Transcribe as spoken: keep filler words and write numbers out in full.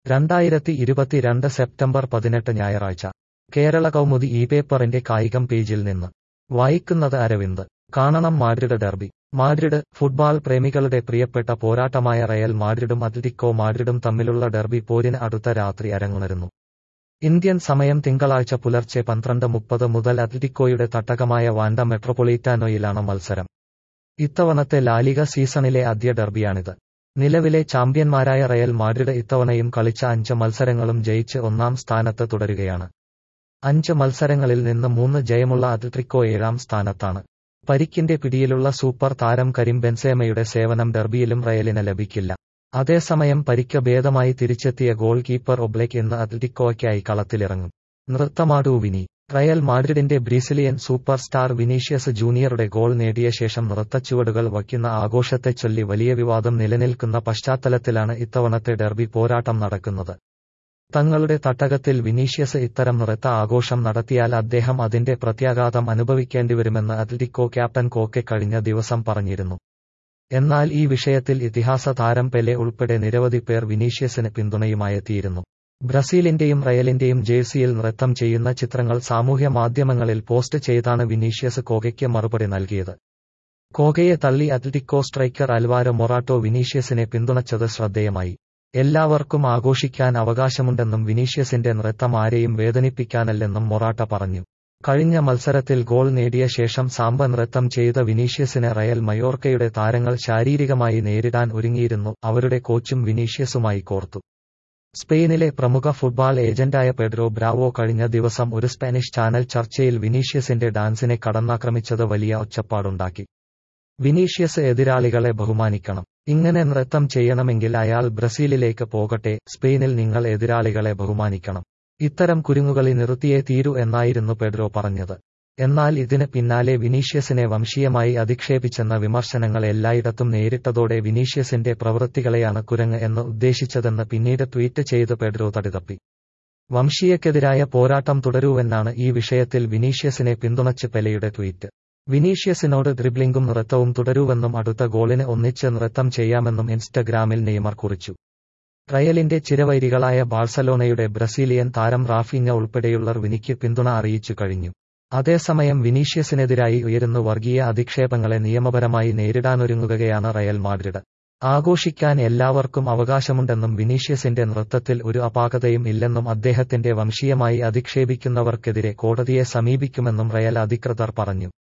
രണ്ടായിരത്തി ഇരുപത്തിരണ്ട് സെപ്റ്റംബർ പതിനെട്ട് ഞായറാഴ്ച കേരള കൗമുദി ഈ പേപ്പറിന്റെ കായികം പേജിൽ നിന്ന് വായിക്കുന്നത് അരവിന്ദ്. കാണണം മാഡ്രിഡ് ഡെർബി. മാഡ്രിഡ്. ഫുട്ബാൾ പ്രേമികളുടെ പ്രിയപ്പെട്ട പോരാട്ടമായ റയൽ മാഡ്രിഡും അത്ലറ്റിക്കോ മാഡ്രിഡും തമ്മിലുള്ള ഡെർബി പോരിന് അടുത്ത രാത്രി അരങ്ങുണരുന്നു. ഇന്ത്യൻ സമയം തിങ്കളാഴ്ച പുലർച്ചെ പന്ത്രണ്ട് മുപ്പത് മുതൽ അത്ലറ്റിക്കോയുടെ തട്ടകമായ വാൻഡ മെട്രോപൊളിറ്റാനോയിലാണ് മത്സരം. ഇത്തവണത്തെ ലാലിഗ സീസണിലെ ആദ്യ ഡെർബിയാണിത്. നിലവിലെ ചാമ്പ്യന്മാരായ റയൽ മാഡ്രിഡ് ഇത്തവണയും കളിച്ച അഞ്ച് മത്സരങ്ങളും ജയിച്ച് ഒന്നാം സ്ഥാനത്ത് തുടരുകയാണ്. അഞ്ച് മത്സരങ്ങളിൽ നിന്ന് മൂന്ന് ജയമുള്ള അത്ലറ്റിക്കോ ഏഴാം സ്ഥാനത്താണ്. പരിക്കിന്റെ പിടിയിലുള്ള സൂപ്പർ താരം കരീം ബെൻസേമയുടെ സേവനം ഡെർബിയിലും റയലിന് ലഭിക്കില്ല. അതേസമയം പരിക്ക് ഭേദമായി തിരിച്ചെത്തിയ ഗോൾ കീപ്പർ ഒബ്ലെക് ഇന്ന് അത്ലറ്റിക്കോയ്ക്കായി കളത്തിലിറങ്ങും. നൃത്തമാടൂ വിനി. റയൽ മാഡ്രിഡിന്റെ ബ്രസീലിയൻ സൂപ്പർ സ്റ്റാർ വിനീഷ്യസ് ജൂനിയറുടെ ഗോൾ നേടിയ ശേഷം നൃത്തച്ചുവടുകൾ വയ്ക്കുന്ന ആഘോഷത്തെച്ചൊല്ലി വലിയ വിവാദം നിലനിൽക്കുന്ന പശ്ചാത്തലത്തിലാണ് ഇത്തവണത്തെ ഡെർബി പോരാട്ടം നടക്കുന്നത്. തങ്ങളുടെ തട്ടകത്തിൽ വിനീഷ്യസ് ഇത്തരം നൃത്ത ആഘോഷം നടത്തിയാൽ അദ്ദേഹം അതിന്റെ പ്രത്യാഘാതം അനുഭവിക്കേണ്ടിവരുമെന്ന് അത്ലറ്റിക്കോ ക്യാപ്റ്റൻ കോക്കെ കഴിഞ്ഞ ദിവസം പറഞ്ഞിരുന്നു. എന്നാൽ ഈ വിഷയത്തിൽ ഇതിഹാസ താരം പെലെ ഉൾപ്പെടെ നിരവധി പേർ വിനീഷ്യസിന് പിന്തുണയുമായെത്തിയിരുന്നു. ബ്രസീലിന്റെയും റയലിന്റെയും ജേഴ്സിയിൽ നൃത്തം ചെയ്യുന്ന ചിത്രങ്ങൾ സാമൂഹ്യ മാധ്യമങ്ങളിൽ പോസ്റ്റ് ചെയ്താണ് വിനീഷ്യസ് കോകയ്ക്ക് മറുപടി നൽകിയത്. കോകയെ തള്ളി അത്ലറ്റിക്കോ സ്ട്രൈക്കർ അൽവാരോ മൊറാട്ടോ വിനീഷ്യസിനെ പിന്തുണച്ചത് ശ്രദ്ധേയമായി. എല്ലാവർക്കും ആഘോഷിക്കാൻ അവകാശമുണ്ടെന്നും വിനീഷ്യസിന്റെ നൃത്തം ആരെയും വേദനിപ്പിക്കാനല്ലെന്നും മൊറാട്ട പറഞ്ഞു. കഴിഞ്ഞ മത്സരത്തിൽ ഗോൾ നേടിയ ശേഷം സാമ്പ നൃത്തം ചെയ്ത വിനീഷ്യസിനെ റയൽ മയോർക്കയുടെ താരങ്ങൾ ശാരീരികമായി നേരിടാൻ ഒരുങ്ങിയിരുന്നു. അവരുടെ കോച്ചും വിനീഷ്യസുമായി കോർത്തു. സ്പെയിനിലെ പ്രമുഖ ഫുട്ബാൾ ഏജന്റായ പെഡ്രോ ബ്രാവോ കഴിഞ്ഞ ദിവസം ഒരു സ്പാനിഷ് ചാനൽ ചർച്ചയിൽ വിനീഷ്യസിന്റെ ഡാൻസിനെ കടന്നാക്രമിച്ചത് വലിയ ഒച്ചപ്പാടുണ്ടാക്കി. വിനീഷ്യസ് എതിരാളികളെ ബഹുമാനിക്കണം. ഇങ്ങനെ നൃത്തം ചെയ്യണമെങ്കിൽ അയാൾ ബ്രസീലിലേക്ക് പോകട്ടെ. സ്പെയിനിൽ നിങ്ങൾ എതിരാളികളെ ബഹുമാനിക്കണം. ഇത്തരം കുരുങ്ങുകളി നിർത്തിയേ തീരൂ എന്നായിരുന്നു പെഡ്രോ പറഞ്ഞത്. എന്നാൽ ഇതിന് പിന്നാലെ വിനീഷ്യസിനെ വംശീയമായി അധിക്ഷേപിച്ചെന്ന വിമർശനങ്ങൾ എല്ലായിടത്തും നേരിട്ടതോടെ വിനീഷ്യസിന്റെ പ്രവൃത്തികളെയാണ് കുരങ്ങ് എന്ന് ഉദ്ദേശിച്ചതെന്ന് പിന്നീട് ട്വീറ്റ് ചെയ്ത് പെഡ്രോ തടിതപ്പി. വംശീയക്കെതിരായ പോരാട്ടം തുടരൂവെന്നാണ് ഈ വിഷയത്തിൽ വിനീഷ്യസിനെ പിന്തുണച്ച് പെലെയുടെ ട്വീറ്റ്. വിനീഷ്യസിനോട് ഡ്രിബ്ലിംഗും നൃത്തവും തുടരൂവെന്നും അടുത്ത ഗോളിന് ഒന്നിച്ച് നൃത്തം ചെയ്യാമെന്നും ഇൻസ്റ്റഗ്രാമിൽ നെയ്മർ കുറിച്ചു. റയലിന്റെ ചിരവൈരികളായ ബാഴ്സലോണയുടെ ബ്രസീലിയൻ താരം റാഫീഞ്ഞ ഉൾപ്പെടെയുള്ളവർ വിനിക്ക് പിന്തുണ അറിയിച്ചു കഴിഞ്ഞു. അതേസമയം വിനീഷ്യസിനെതിരായി ഉയരുന്ന വർഗീയ അധിക്ഷേപങ്ങളെ നിയമപരമായി നേരിടാനൊരുങ്ങുകയാണ് റയൽ മാഡ്രിഡ്. ആഘോഷിക്കാൻ എല്ലാവർക്കും അവകാശമുണ്ടെന്നും വിനീഷ്യസിന്റെ നൃത്തത്തിൽ ഒരു അപാകതയും ഇല്ലെന്നും അദ്ദേഹത്തിന്റെ വംശീയമായി അധിക്ഷേപിക്കുന്നവർക്കെതിരെ കോടതിയെ സമീപിക്കുമെന്നും റയൽ അധികൃതർ പറഞ്ഞു.